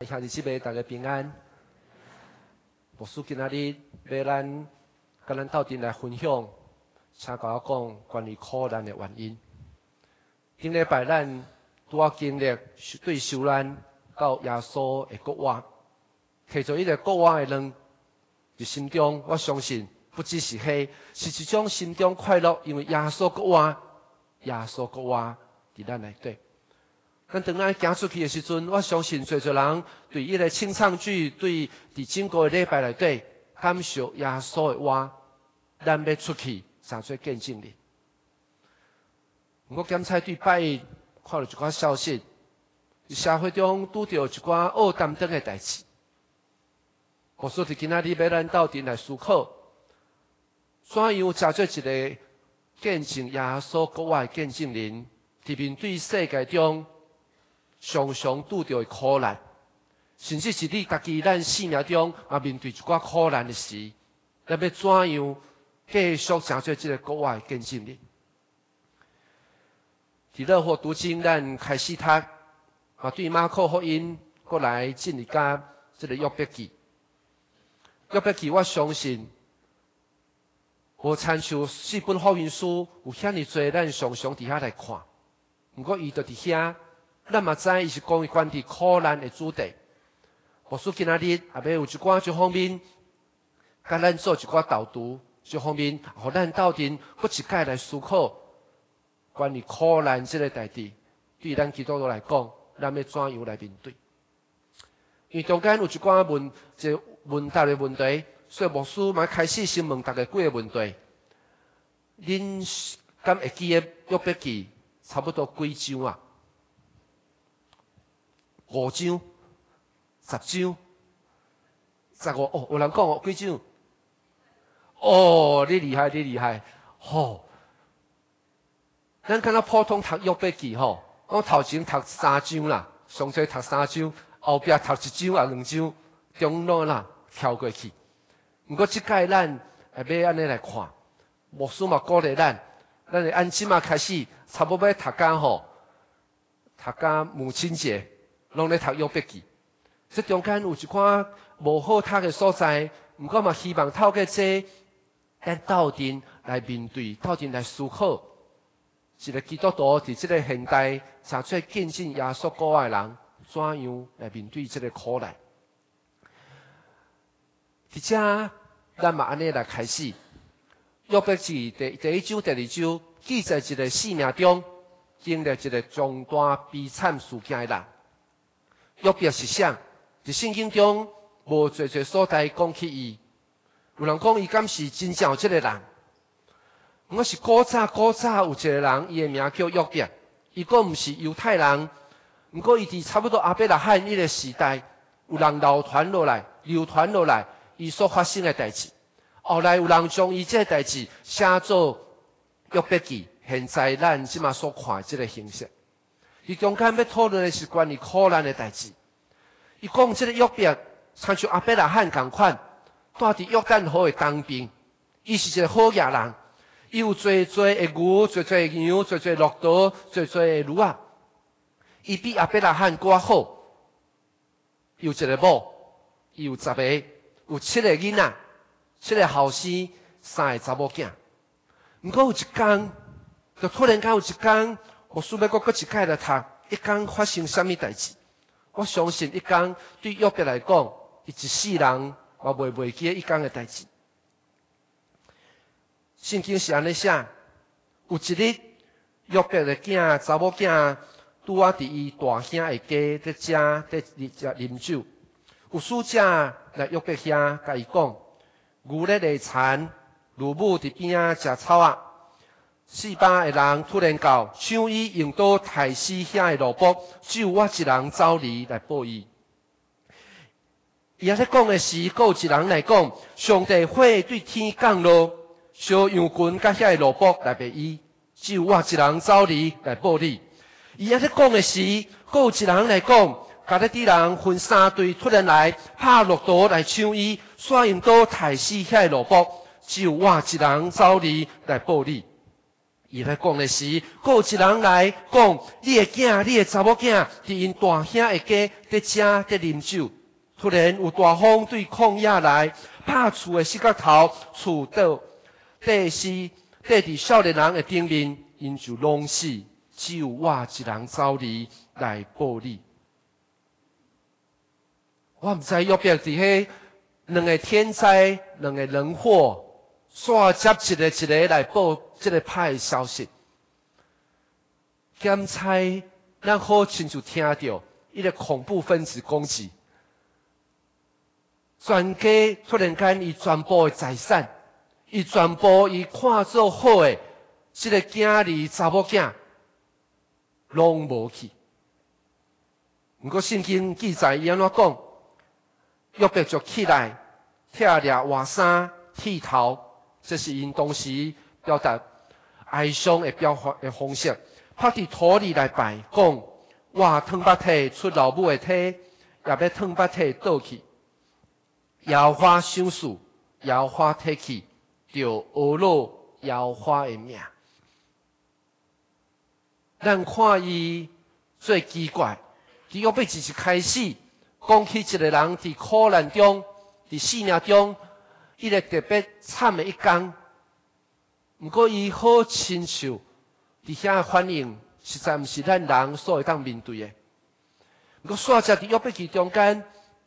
兄弟姊妹，大家平安。牧师今仔日要咱甲咱斗阵来分享，请甲我讲关于苦难的原因。顶礼拜咱拄啊经历对受难到耶稣的国话，摕着伊个国话的人，伫心中，我相信不只是迄，是一种心中快乐，因为耶稣国话，耶稣国话伫咱内底。咱当咱行出去的时阵，我相信侪人对伊个清唱剧，对伫整个礼拜内底感受耶稣的话，咱要出去成做见证人。我检查对拜一看到一寡消息，社会中拄着一寡恶担当的代志。我说伫今仔日要咱斗阵来思考，怎样成做一个见证耶稣国话的见证人，伫面对世界中常常拄着的苦难，甚至是你家己咱生命中也面对一寡苦难的时，咱要怎样继续成做这个国外的见证人？伫乐活读经，咱开始读，对马可福音过来进入甲这个约伯记。约伯记，我相信无参像四本福音书有遐尼多，咱常常伫遐来看。不过伊就伫遐。咱嘛知伊是讲伊关于苦难的主题。牧师今仔日也要有一寡这方面，甲咱做一寡导读，这方面，互咱斗阵搁一摆来思考关于苦难这个代志，对咱基督徒来讲，咱要怎样来面对？因为中间有一寡问答的问题，所以牧师嘛开始先问大家几个问题。恁敢会记得约伯记差不多几章啊？5章、10章、15哦，有人讲哦，几章？哦，你厉害，你厉害！吼，咱敢若普通读约伯记吼，我头前读3章啦，上最读3章，后壁读1章啊2章，中路啦跳过去。不过即届咱会要安尼来看，牧师嘛鼓励咱会按即嘛开始，差不多要读到吼，读到母亲节。拢咧读约伯记，这中间有一寡无好读的所在，不过嘛希望透过这，咱斗阵来面对，斗阵来思考，一个基督徒伫这个现代，成做见证耶稣国的人，怎样来面对这个苦难？伫遮，咱嘛安尼来开始。约伯记第1章、第2章，记载一个生命中经历一个重大悲惨事件的人。约伯是啥？伫圣经中无侪所在讲起伊。有人讲伊敢是真正有这个人？我是古早有一个人，伊的名叫约伯。伊个毋是犹太人，不过伊伫差不多亚伯拉罕迄个时代，有人流传落来，伊所发生的代志。后来有人将伊这个代志写作约伯记，现在咱即马所看的这个形式。伊中间要讨论的是关于苦难的代志。伊讲这个约伯，亲像亚伯拉罕同款，住伫约旦河的东边。伊是一个好野人，伊有侪的牛，侪的羊，侪的骆驼，侪的驴仔。伊比亚伯拉罕搁好。有一个某，伊有10个，有7个囡仔，7个后生，3个查某囝。不过有一天，就突然间有一天。我需要搁一届来读，一天发生什么代志？我相信一天对约伯来讲，伊一世人也袂记一天的代志。圣经是安尼写：有一日，约伯的查某囝拄啊伫伊大兄的家在啉酒，有使者来约伯遐甲伊讲：牛咧犁田，乳母伫边仔食草啊。4班的人突然到，抢伊用刀杀死遐的萝卜，只有我一人走离来报伊。伊咧讲的是，还有一人来讲，上帝火对天降落，烧羊群甲遐的萝卜来卖伊，只有我一人走离来报你。伊咧讲的是，还有一人来讲，甲咧啲人分3队，突然来拍骆驼来抢伊，煞用刀杀死遐的萝卜，只有我一人走离来报你。伊伊来讲的是，还有一人来讲，你的囝、你的查某囝，伫因大兄的家在吃在啉酒，突然有大风对旷野来，拍厝的四角头，厝倒地是地伫少年人的顶面，因就拢死，只有我一人走离来报你。我毋知约伯伫迄两个天灾、两个人祸，煞接一个来报这个歹的消息。检猜，咱好亲就听到一个恐怖分子攻击，全家突然间伊全部的财产，伊全部伊看做好的这个囝儿查某囝，拢无去。不过圣经记载伊安怎讲？约伯就起来，拆掠外衫、剃头，这是因当时表达哀伤的方式。趴伫土里来拜，讲我汤巴体出老母的体，也要汤巴体倒去。摇花想事，摇花提去，就恶落摇花的命。咱看伊最奇怪，伫约伯只是开始。讲起一个人伫苦难中、伫死命中，伊个特别惨的一天。不过伊好亲像伫遐反应，实在毋是咱人所会当面对的。不过煞只伫约伯记中间，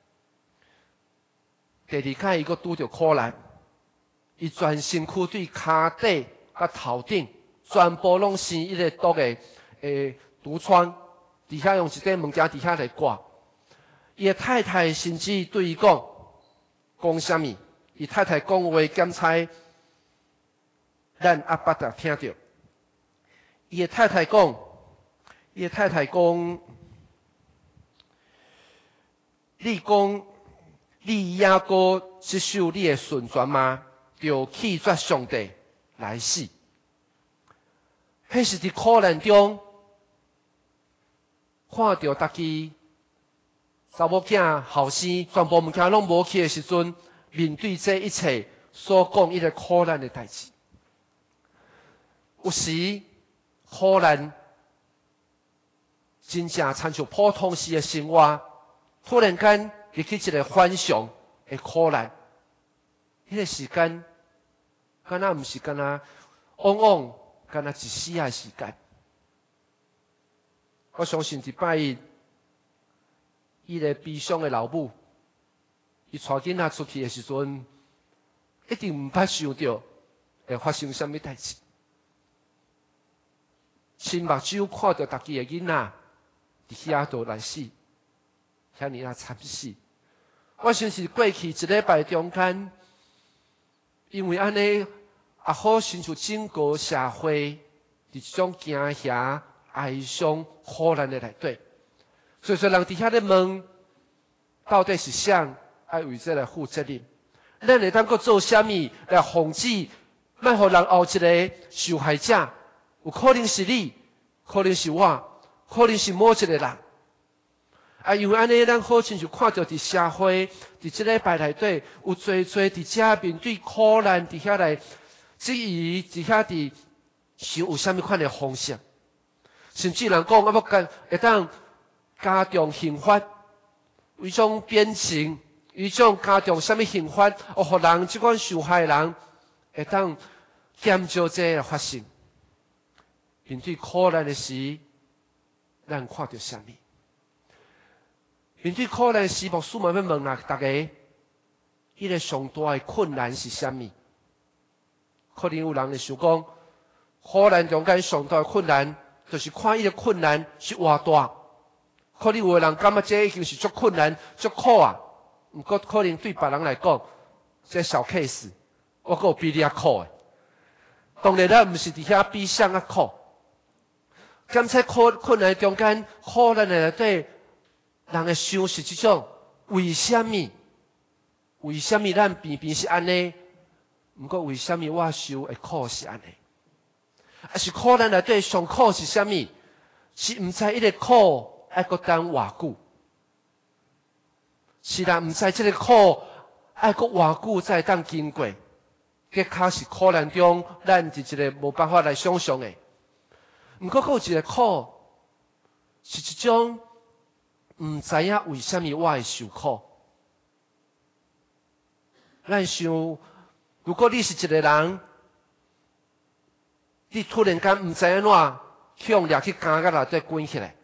第二天伊阁拄着苦难，伊全身躯对骹底甲头顶全部拢生一个毒的毒疮，伫遐用一块物件伫遐来挂。伊的太太甚至对伊讲啥物？伊太太讲话检猜，咱阿爸就听到。伊的太太讲，你也阁接受你的顺传吗？就弃绝上帝来死。迄是伫苦难中，看到家己。查某囝、后生，全部物件拢无去的时阵，面对这一切所讲一个苦难的代志，有时苦难真正亲像普通时的生活，突然间入去一个反常的苦难，迄个时间，敢若毋是敢若往往敢若一世的时间。我相信一摆伊。伊个悲伤的老母，伊带囡仔出去的时阵，一定毋捌想到会发生什么代志。亲目睭看到家己的囡仔伫遐度来死，遐尼啊惨死。我想是过去一礼拜中间，因为安尼也好亲像整个社会伫一种惊吓、哀伤、苦难的内底。所以说，人伫遐咧问，到底是谁爱为这来负责任？咱会当阁做啥物来防止，莫互人后一个受害者？有可能是你，可能是我，可能是某一个人。因为安尼，咱好亲像看到伫社会，伫这礼拜内底，有侪伫遮面对苦难，伫遐来质疑，伫遐伫想有啥物款的方式，甚至人讲会当。加重刑罚，有一种鞭刑，有一种加重什么刑罚，互人即款受害人会当减少这个发生。面对苦难的时，咱看到啥物？面对苦难的时，牧师们要问大家，迄个上大的困难是啥物？可能有人会想讲，苦难中间上大的困难，就是看伊个困难是偌大。可能有的人感觉这已经是足困难、足苦啊，毋过可能对别人来讲，这小 case， 我阁有比你较苦的。当然咱毋是伫遐比谁较苦。检测困难中间，苦难的内底，人会想是即种为什么？为什么咱偏偏是安尼？毋过为什么我受的苦是安尼？是苦难内底上苦是啥物？是毋知一个苦。爱阁等偌久？是啦，毋知即个苦爱阁偌久才会当经过？结果是苦难中，咱是一个无办法来想象的。 毋过还有一个苦，是一种毋知影为什么我会受苦。咱想，如果你是一个人，你突然间毋知安怎强烈去干到内底滚起来，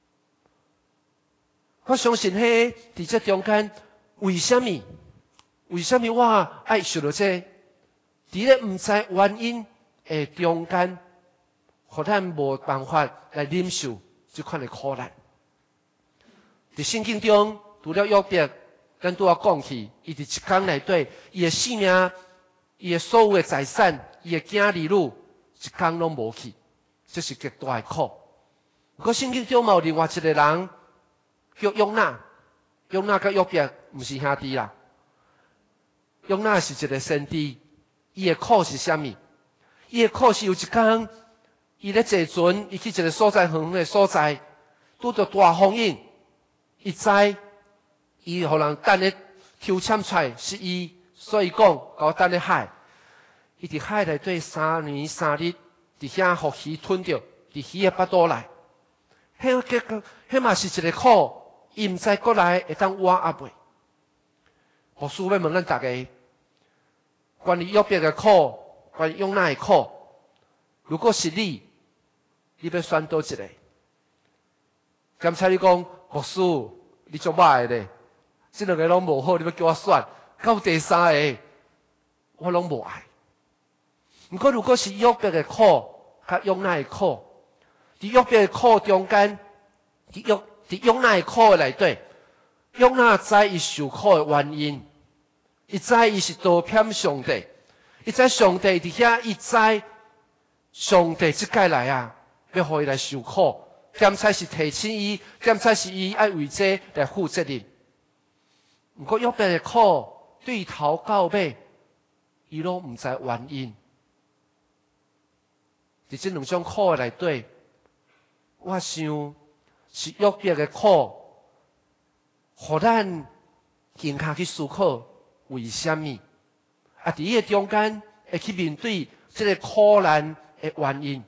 我相信迄伫这中间，为什么我爱受到这？伫咧毋知原因的中间，互咱无办法来忍受这款的苦难。伫圣经中，除了约伯，咱拄仔讲去，伊伫一天内底，伊的性命、伊的所有的财产、伊的囝儿女，一天拢无去，这是极大的苦。不过圣经中嘛有另外一个人叫约拿，约拿甲约伯毋是兄弟啦。约拿是一个先知，伊的苦是啥物？伊的苦是有一天，伊咧坐船，伊去一个所在远的所在，拄着大风影，伊知伊互人等咧抽签出来是伊，所以讲甲我等咧海。伊伫海内底3年3日，伫遐互鱼吞着，伫鱼的腹肚内。迄嘛是一个苦，伊毋知国内会当活啊袂。牧师要问咱大家，关于约伯的苦，关于约拿的苦，如果是你要选倒一个？刚才你讲牧师，你足歹咧，这两个拢无好，你要叫我选，到第三个，我拢无爱。不过如果是约伯的苦，甲约拿的苦，伫约伯的苦中间，伫约拿的苦内底，约拿知伊受苦的原因，伊知伊是倒偏上帝，伊知上帝伫遐，伊知上帝即届来啊，要互伊来受苦，兼且是提醒伊，兼且是伊爱为这来负责任。不过约伯的苦对头到尾，伊拢毋知原因。伫这两种苦内底，我想是约伯的苦，互咱更加去思考为什么？啊，伫伊个中间会去面对这个苦难的原因。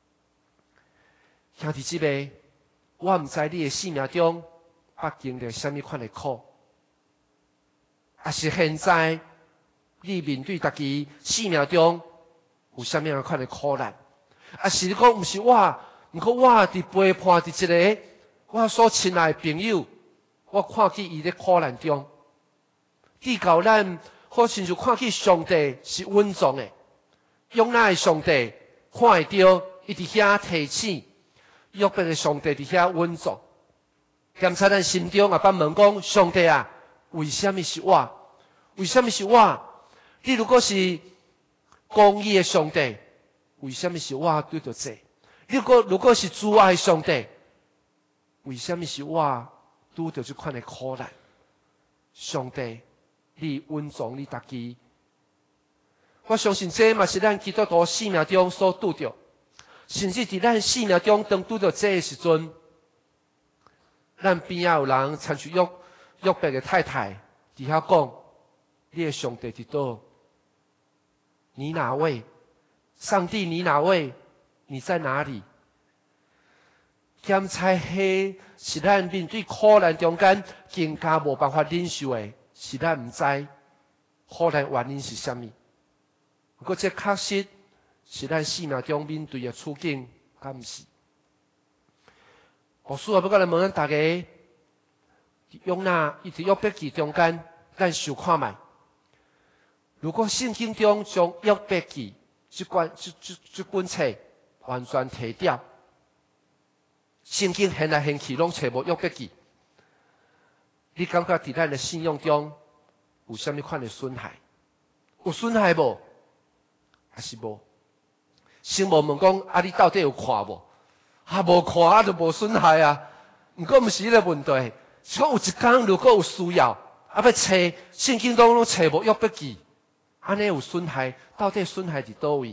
兄弟姊妹，我毋知你的生命中捌经历什么款的苦，啊是现在你面对家己生命中有什么样款的苦难？啊是你讲毋是我，毋过我伫陪伴伫一个我所亲爱的朋友，我看见伊咧苦难中，地教咱好亲像看见上帝是稳重的，约拿的上帝看会到，伊伫遐提醒，约伯的上帝伫遐稳重。兼且咱心中也捌问讲，上帝啊，为什么是我？为什么是我？你如果是公义的上帝，为什么是我对着这？如果是慈爱的上帝，为什么是我拄着这款的苦难？上帝，你稳重你家己。我相信这嘛是咱基督徒生命中所拄着，甚至伫咱生命中当拄着这的时阵，咱边仔有人参像约伯的太太伫遐讲：你的上帝伫倒？你哪位？上帝，你哪位？你在哪里？兼且迄是咱面对苦难中间更加无办法忍受的，是咱毋知苦难原因是啥物。不过这确实是咱生命中面对的处境，敢毋是？牧师要来问咱大家，约拿伊伫约伯记中间，咱想看卖。如果圣经中将约伯记这本册完全摕掉，圣经现来现去拢找无约伯记，你感觉伫咱的信仰中有啥物款的损害？有损害无？还是无？先无问讲，啊，你到底有看无？啊，无看啊，就无损害啊。毋过毋是迄个问题，是讲有一天如果有需要，啊，要找圣经中拢找无约伯记。安尼有损害，到底损害伫倒位？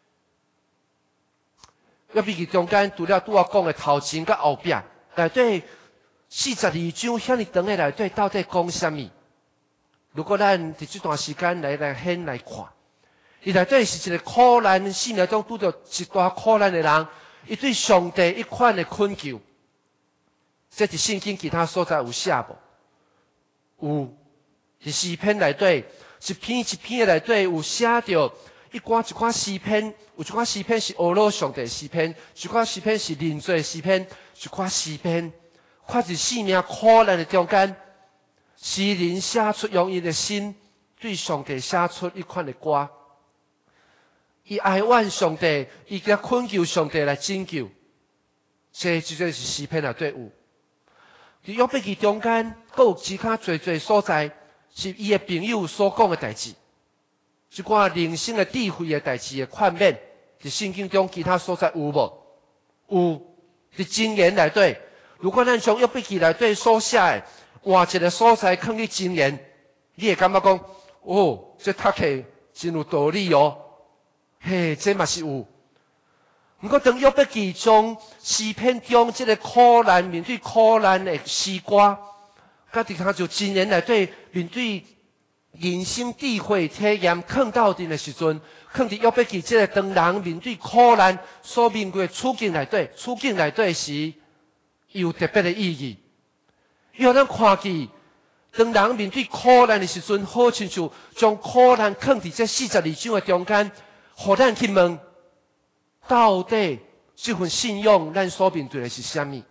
约伯记中间除了拄我讲的头前甲后壁，内底42章遐尼长的内底，到底讲啥物？如果咱伫这段时间来显来看，伊内底是一个苦难生命中拄着一大苦难的人， 伊对上帝一款的恳求，这伫圣经其他所在有写无？有，伫诗篇内底，一篇一篇的内底有写着一寡诗篇，有一寡诗篇是阿罗上帝的诗篇，一寡诗篇是认罪的诗篇，一寡诗篇，看伫生命苦难的中间，诗人写出用伊的心对上帝写出一款的歌。伊哀怨上帝，伊甲恳求上帝来拯救，这就是诗篇内底有。伫约伯记中间，阁有其他侪所在，是伊的朋友所讲的代志，一寡人生的智慧的代志的款面，伫圣经中其他所在有无？有，伫箴言内底。如果咱从约伯记内底所写的换一个所在放去箴言，你会感觉讲，哦，这读起真有道理哦。嘿，这嘛是有。不过，当约伯记中诗篇中这个苦难面对苦难的诗歌，甲伫他就箴言内底面对人生智慧体验放到阵的时阵，放伫约伯记这个当人面对苦难所面对的处境内底时，有特别的意义。因为咱看见，当人面对苦难的时阵，好亲像将苦难放伫这42章的中间。互咱去问，到底这份信仰咱所面对的是啥物？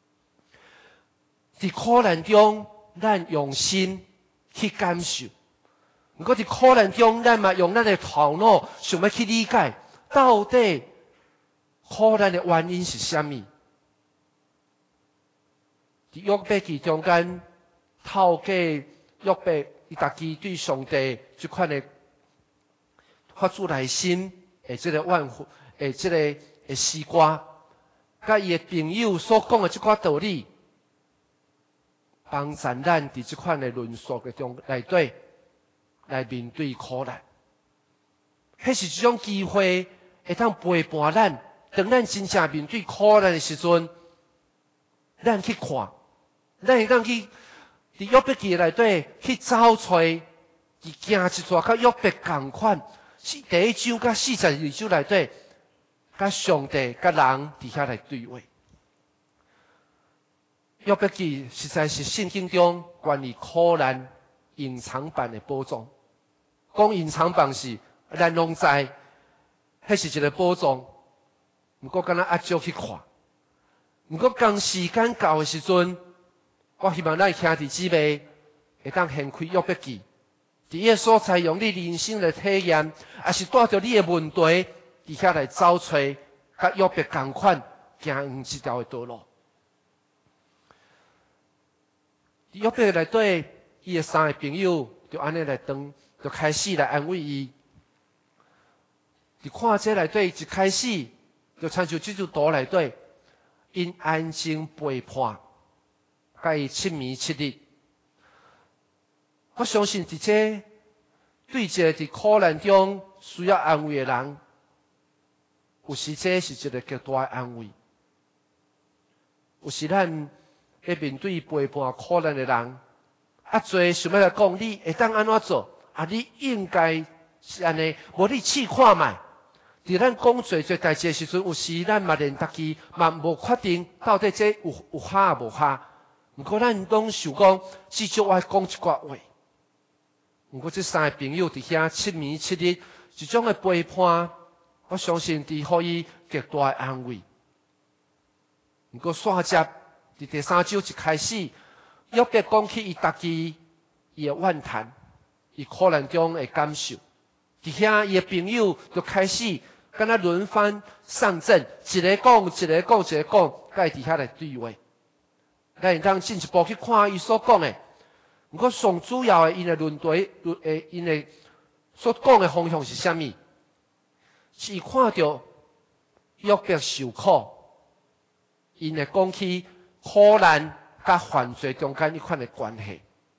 伫苦难中，咱用心去感受；不过伫苦难中，咱嘛用咱的头脑想要去理解，到底苦难的原因是啥物？伫约伯记中间，透过约伯伊家己对上帝这款的。发自内心的这个这个诗歌，甲伊的朋友所讲的这寡道理，帮助咱伫这款的论述的中内底来面对苦难。迄是一种机会，会当陪伴咱，当咱真正面对苦难的时阵，咱去看，咱会当去伫约伯记内底去找出，去行一撮甲约伯同款。是第一章甲42章内底，甲上帝甲人伫遐来对话。约伯记实在是圣经中关于苦难隐藏版的宝藏。讲隐藏版是咱拢知，迄是一个宝藏。毋过敢若压少去看。毋过当时间到的时阵，我希望咱兄弟姊妹会当掀开约伯记。伫伊个所在，用你人生的体验，也是带着你的问题，伫遐来找找，甲约伯同款，行一条的道路。伫约伯内底，伊的三个朋友就安尼来就开始来安慰伊。伫看这内底一开始，就参像这张图内底，因安静陪伴，甲伊7暝7日。我相信，伫这对一个伫苦难中需要安慰的人，有时这是一个极大的安慰。有时咱要面对陪伴苦难的人，侪想要来讲，你会当安怎做？你应该是安尼，无你试看卖。伫咱讲做代志的时阵，有时咱嘛连家己嘛无确定，到底这有哈无哈。毋过咱拢想讲，至少我讲一寡话。毋过这三个朋友伫遐7暝7日，一种的陪伴，我相信伫互伊极大的安慰。毋过煞接伫第3章一开始，约伯讲起伊家己伊的怨叹，伊苦难中的感受。伫遐伊的朋友就开始敢若轮番上阵，一个讲，甲伊伫遐来对话。咱会当进一步去看伊所讲的。毋过上主要的因的论题，因的所讲的方向是啥物？是看到约伯受苦，因会讲起苦难甲犯罪中间一款的关系。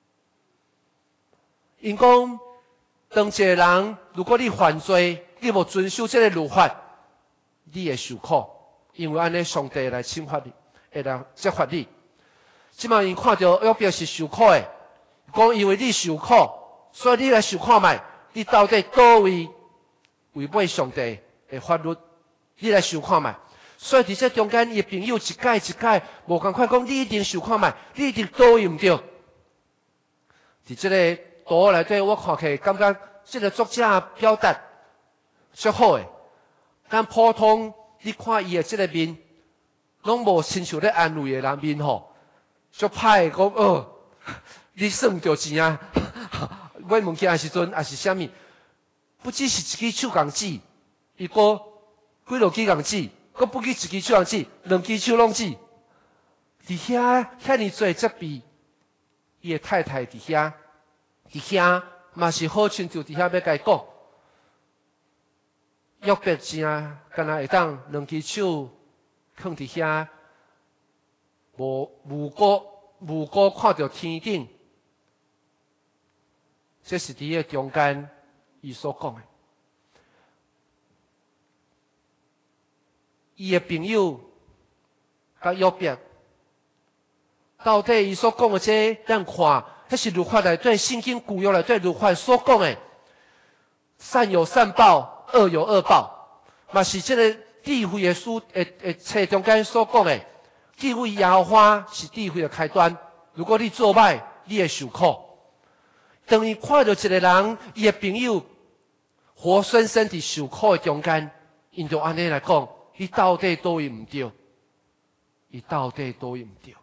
因讲，当一个人如果你犯罪，你无遵守这个律法，你会受苦，因为安尼上帝来惩罚你，会来责罚你。即卖因看到约伯是受苦的。讲因为你受苦，所以你来受看卖，你到底倒位违背上帝的法律？你来受看卖。 所以伫这中间，伊的朋友一改一改，无共款讲，你一定想看觅，你一定倒位毋对。伫这个图内底，我看起来感觉这个作者表达足好诶。但普通你看伊的这个面，拢无亲像咧安慰的人面吼，足歹讲你算着钱啊，买物件的时阵也是啥物，不只是一支手工纸，伊个几落支工纸，佮不止一支手工纸，2支手拢纸。伫遐遐尼做责备，伊的太太伫遐嘛是好亲像伫遐要甲伊讲，约伯正敢若会当2支手放伫遐，无辜看着天顶。这是伫个中间，伊所讲的。伊的朋友甲约伯，到底伊所讲的这，咱看，迄是律法内底圣经旧约内底律法所讲的，善有善报，恶有恶报，嘛是这个智慧的书册中间所讲的，智慧耶和华是智慧的开端。如果你做歹，你会受苦。当伊看到一个人，伊的朋友活生生伫受苦的中间，因就安尼来讲，伊到底倒位毋对？伊到底倒位毋对？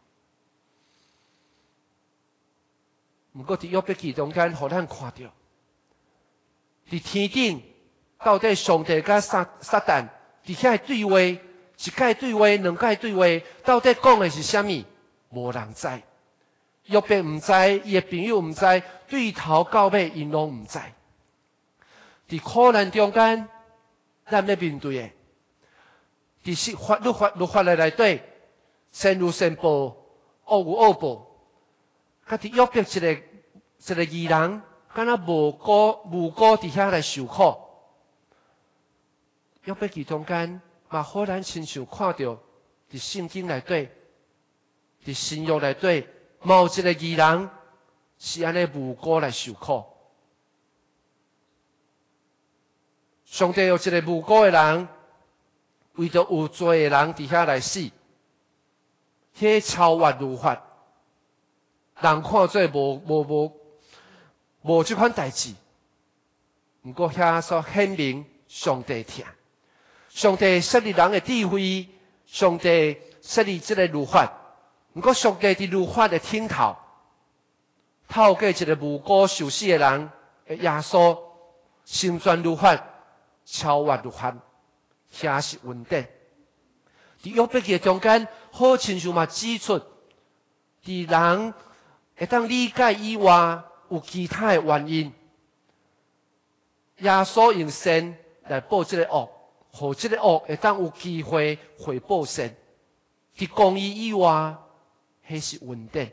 毋过伫约伯记中间，互咱看到，伫天顶到底上帝甲撒旦伫遐对话，一届对话，两届对话，到底讲的是啥物？无人知。约伯毋知，伊的朋友毋知，对头到尾因拢毋知。伫苦难中间，咱要面对的，伫律法内底，善有善报，恶有恶报。甲伫约伯一个义人，敢若无辜伫遐来受苦。约伯记中间，嘛好咱亲像看到伫圣经内底，伫新约内底。某一个义人是安尼无辜来受苦，上帝有一个无辜的人，为着有罪的人伫遐来死，迄超越律法，人看做无这款代志。不过遐所显明上帝听，上帝设立人的智慧，上帝设立这个律法。不过，上帝伫律法的顶头，透过一个无辜受死的人的耶稣，成全律法，超越律法，遐是稳定。伫约伯记中间，好亲像嘛指出，伫人会当理解以外，有其他的原因。耶稣用善来报这个恶，互这个恶会当有机会回报善。伫公义以外。迄是稳定。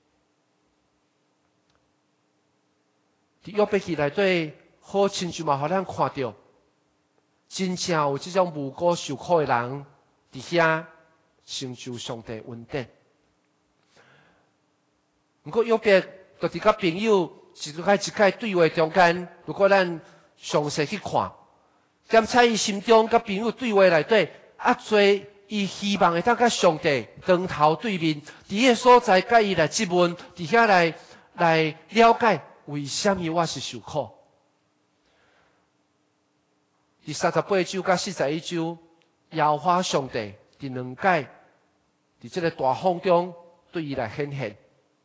伫约伯记内底，好亲像嘛，互咱看到，真正有这种无辜受苦的人伫遐成就上帝稳定。不过约伯就伫甲朋友一届对话中间，如果咱详细去看，检查伊心中甲朋友对话内底多。伊希望会当甲上帝当头对面，伫个所在甲伊来质问，伫遐来了解为什么我是受苦。第38周甲41周，耶和华上帝伫2届，伫这个大风中对伊来显现。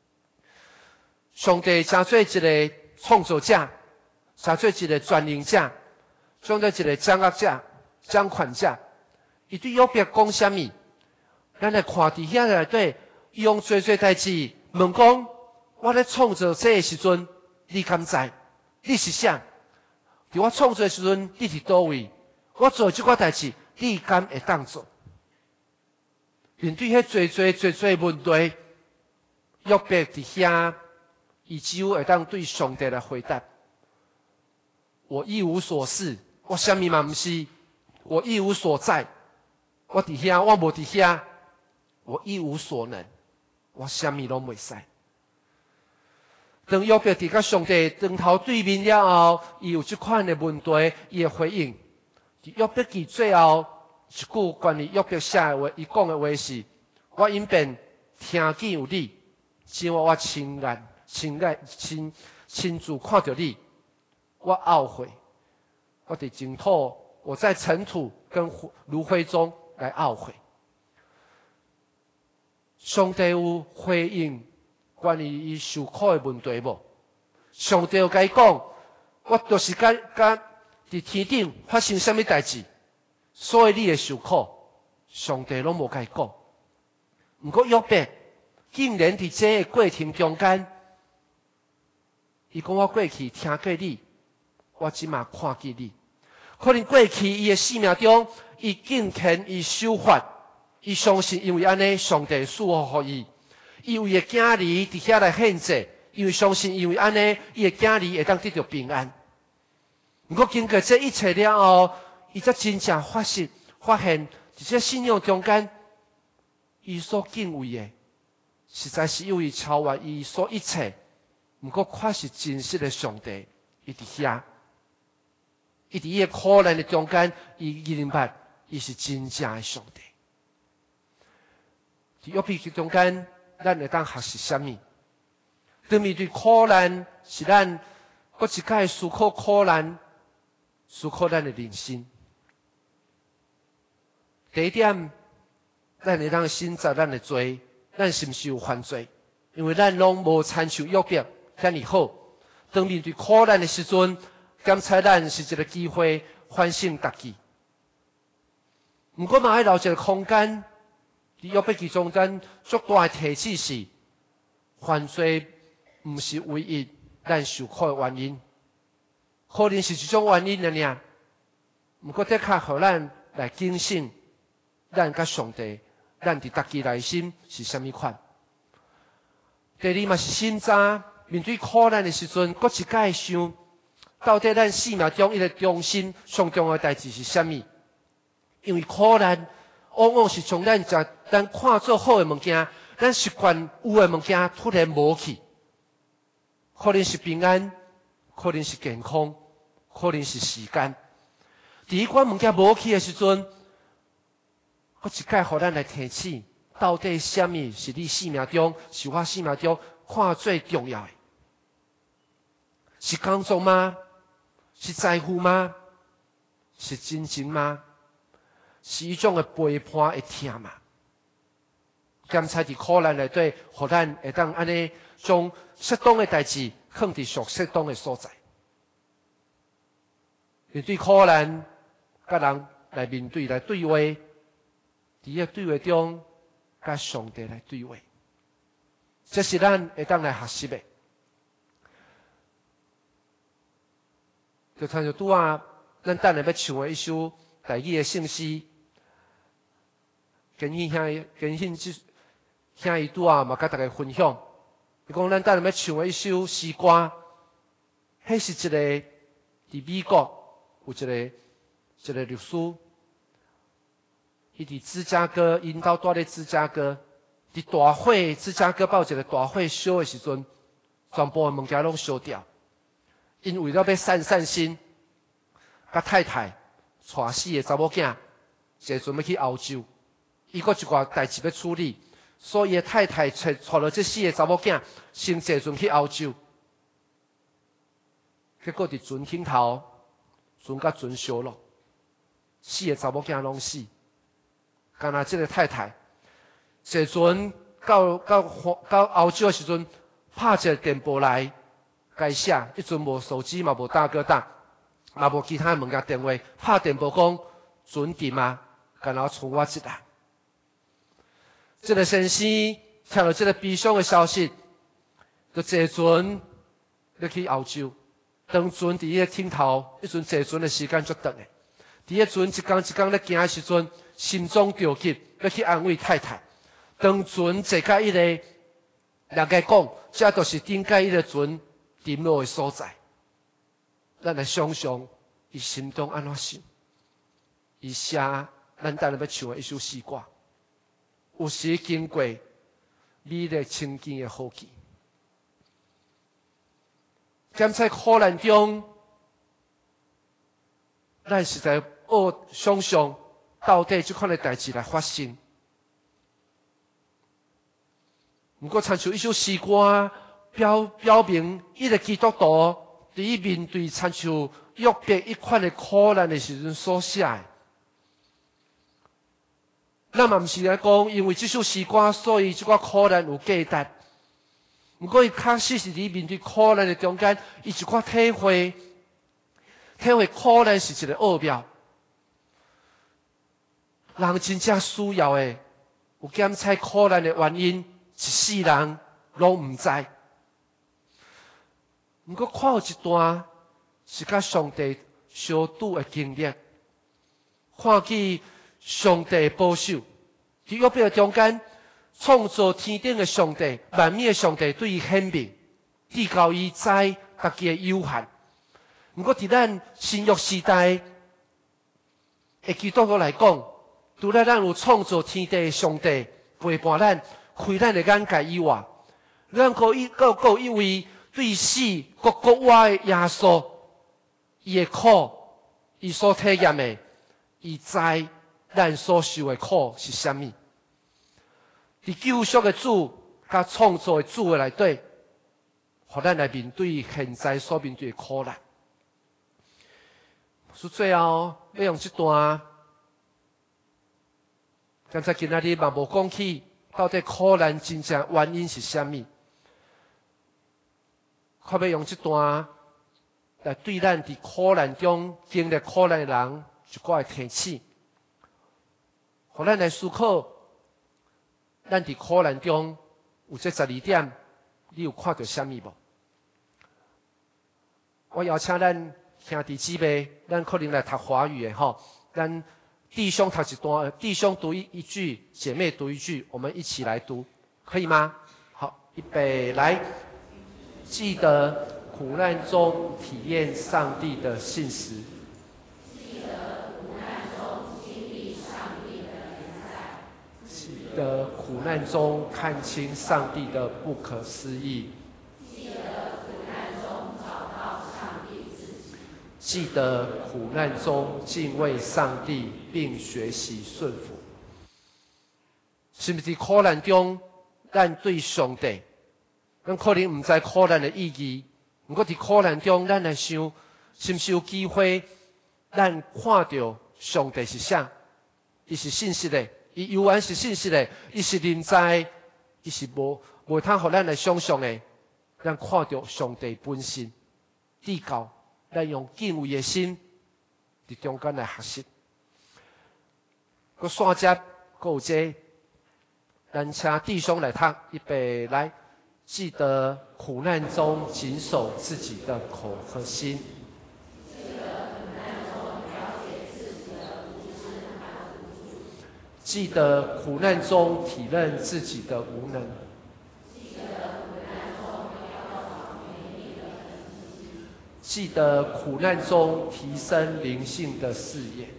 上帝真做一个创造者，真做一个专营者，真做一个掌握者、掌权者。伊对约伯讲啥物？咱来看伫遐内底，伊用做代志问讲：我咧创造这个时阵，你敢知？你是啥？伫我创造的时阵，你伫倒位？我做即款代志，你敢会当做？面对迄最问题，约伯伫遐，伊只有会当对上帝来回答：我一无所事，我啥物嘛毋是，我一无所在。我伫遐，我无伫遐，我一无所能，我啥物拢袂使。当约伯伫甲上帝当头对面了后，伊有即款的问题，伊的回应。伫约伯记最后一句关于约伯写的话，伊讲的话是：我因便听见有你，只我亲自看到你，我懊悔，我伫净土，我在尘土跟炉灰中来懊悔。上帝有回应关于伊受苦的问题无？上帝有甲伊讲，我就是甲伫天顶发生什么代志，所以你会受苦。上帝拢无甲伊讲。不过约伯竟然伫这个过程中间，伊讲我过去听过你，我即马看见你。可能过去伊的生命中，伊敬虔，伊守法，伊相信因为安尼，上帝赐福予伊。伊为伊的囝儿伫遐来献祭，因为相信因为安尼，伊的囝儿会当得到平安。不过经过这一切了后，伊才真正发现伫这信仰中间，伊所敬畏的，实在是有伊超越伊所一切。不过确实真实的上帝，伊伫遐，伊伫伊的苦难的中间，伊明白伊是真正的上帝。伫约伯中间，咱会当学习什么？对面对苦难，是咱搁一摆思考苦难，思考咱的人生。第一点，咱会当省察咱的罪，咱是毋是有犯罪？因为咱拢无参像约伯遐尼好。当面对苦难的时阵，检测咱是一个机会反省家己。毋过嘛，爱留一个空间，伫约伯记中间足大的提示是，犯罪毋是唯一咱受苦的原因，可能是一种原因了尔。毋过的确互咱来警醒。咱甲上帝，咱伫家己内心是啥物款？第二嘛是审查，面对苦难的时阵，搁一摆想，到底咱生命中一个中心上重要的代志是啥物？因为苦难往往是从咱看做好的物件，咱习惯有的物件突然无去，可能是平安，可能是健康，可能是时间。伫迄款物件无去的时阵，我一概互咱来提醒，到底什么是你生命中，是我生命中看最重要的？是工作吗？是财富吗？是亲情吗？是一种的陪伴的疼吗？检查伫苦难内底，互咱会当安尼将适当的代志放伫上适当的所在。面对苦难，甲人来面对来对话。伫个对话中，甲上帝来对话，这是咱会当来学习的。就像拄啊，咱等下要唱的一首台语的圣诗，跟兄伊拄啊嘛，甲大家分享。伊讲咱等下要唱的一首诗歌，迄是一个伫美国有一个律师。伊伫芝加哥，因兜住咧芝加哥，伫大火芝加哥爆一个大火烧的时阵，全部的物件拢烧掉。因为了要散心，甲太太带4个查某囝，坐船要去欧洲，伊阁一寡代志要处理，所以伊太太带了这4个查某囝，先坐船去欧洲。结果伫船顶头，船甲船烧了，4个查某囝拢死。干那这个太太坐船到欧洲的时阵，拍一个电报来，该写，迄阵无手机嘛，无大哥大，嘛无其他物件电话，拍电报讲船沉啊，干那剩我一人。这个先生听到这个悲伤的消息，就坐船要去欧洲。当船伫伊个顶头，迄阵坐船的时间足长的。伫迄船一工咧行的时阵，心中着急，要去安慰太太。当船坐到迄个，人家讲，这就是顶界迄个船沉落的所在。咱来想想，伊心中安怎想？伊写咱等下要唱的一首诗歌，有时经过美丽清净的好记。检在苦难中，咱实在想象， 到底这款的代志来发生。不过，亲像一首诗歌表明，一个基督徒伫伊面对亲像约伯一款的苦难的时阵所写的。咱嘛毋是来讲，因为这首诗歌，所以这个苦难有价值。不过，伊确实是伫面对苦难的中间，伊一块体会苦难是一个奥妙。人真正需要的，有检测苦难的原因，一世人拢毋知。不过，看有一段是甲上帝相拄的经历，看见上帝的保守，伫约伯中间，创造天顶的上帝、万物的上帝对伊显明，指教伊知家己的有限。不过，伫咱新约时代的基督徒来讲，除了咱有创造天地的上帝陪伴咱、开咱的眼界以外，咱有一位对死国活的耶稣，伊的苦，伊所体验的，伊知咱所受的苦是啥物。伫救赎的主甲创造的主的内底，互咱来面对现在所面对的苦难。所以最后要用这段，刚才今仔日嘛无讲起，到底苦难真正原因是啥物？可要用这段来对咱伫苦难中经历苦难的人一寡的提醒，互咱来思考，咱伫苦难中有这12点，你有看到啥物无？我邀请咱兄弟姊妹，咱可能来读华语的吼，咱弟兄读一段，弟兄读一句，姐妹读一句，我们一起来读，可以吗？好，预备来。记得苦难中体验上帝的信实。记得苦难中经历上帝的临在。记得苦难中看清上帝的不可思议。记得苦难中找到上帝自己。记得苦难中敬畏上帝，并学习顺服。是不是苦难中，咱对上帝？咱可能毋知苦难的意义，不过伫苦难中，咱来想，是毋是有机会，咱看到上帝是啥？伊是信实的，伊永远是信实的，伊是临在，伊是无通互咱来想象的。咱看到上帝本身，指教，咱用敬畏的心伫中间来学习。佮线接，佮有这，咱请弟兄来读，预备来。记得苦难中谨守自己的口和心。记得苦难中了解自己的无知和无助。记得苦难中体认自己的无能。记得苦难中要找美丽的根基。记得苦难中提升灵性的视野。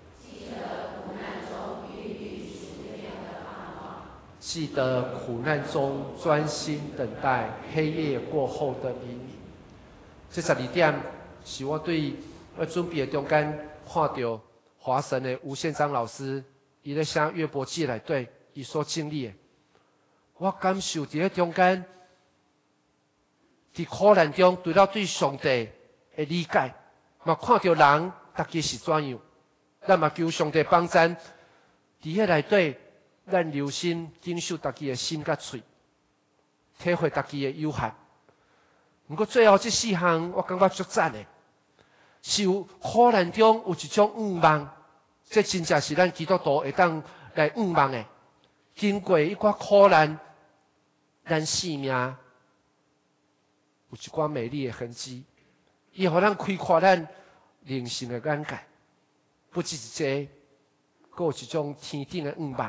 记得苦难中专心等待黑夜过后的黎明。这12点是我对我准备的中间看到华神的吴宪章老师，伊咧写约伯记内底伊所经历的，我感受伫咧中间，伫苦难中除了对上帝的理解，嘛看到人大家是怎样，咱嘛求上帝帮咱伫迄内底。咱留心经受家己的心甲喙，体会家己的有限。不过最后这4项，我感觉足赞的，是有苦难中有一种愿望，这真正是咱基督徒会当来愿望的。经过一寡苦难，咱生命有一寡美丽的痕迹，伊互咱开阔咱灵性的眼界。不只是这，还有一种天顶的愿望。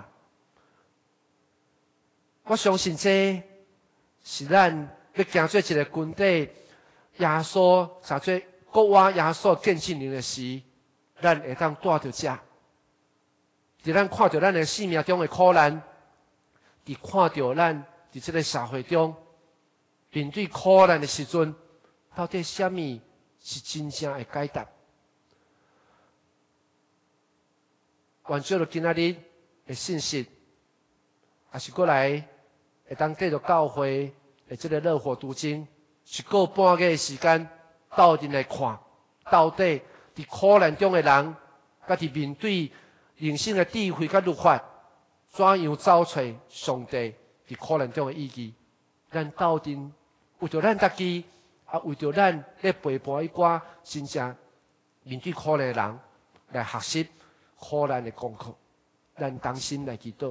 我相信这是咱要行做一个军队，耶稣查做国外耶稣见证人的时，咱会当带着这。伫咱看到咱的生命中的苦难，伫看到咱伫这个社会中面对苦难的时阵，到底什么是真正的解答？ 完照了今仔日的信息，也是过来会当继续教会的这个热火读经，一个半月的时间，斗阵来看，到底伫苦难中的人，甲伫面对人生的智慧甲律法，怎样找出上帝伫苦难中的意义？咱斗阵为着咱家己，也为着咱咧陪伴一寡真正面对苦难的人，来学习苦难的功课。咱同心来祈祷。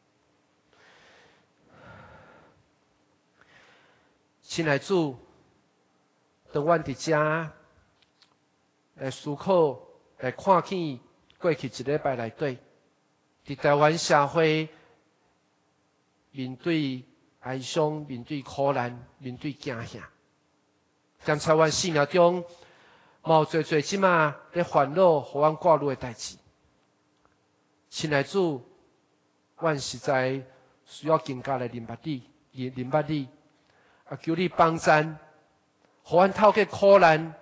亲爱的主，当阮伫遮来思考、来看见过去一礼拜内底，伫台湾社会面对哀伤、面对苦难、面对惊吓，兼在阮生命中，冒侪侪即马咧烦恼，互阮挂虑的代志。亲爱的主，阮实在需要更加来明白你，啊，求你帮助，互阮透过苦难，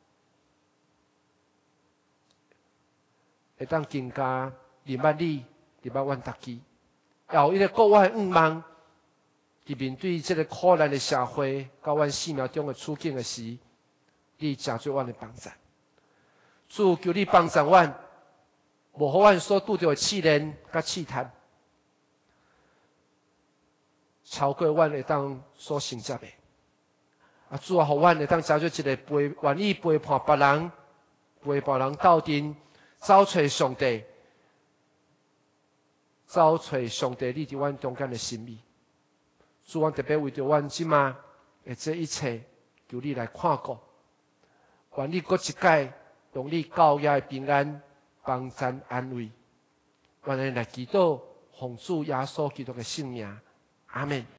会当更加明白你，明白阮家己，也有一个国外愿望，伫面对这个苦难的社会，甲阮生命中的处境的时，你真做阮的帮助。主，求你帮助阮，无互阮所拄着的试炼甲试探，超过阮会当所承接的。啊，主啊，互阮会当找出一个愿意陪伴别人、陪别人斗阵，找找上帝，找找上帝你伫阮中间的心意。主，阮特别为着阮即马的这一切，求你来看顾。愿你搁一届用你教野的平安、帮助、安慰。愿你来祈祷，奉主耶稣基督的圣名，阿门。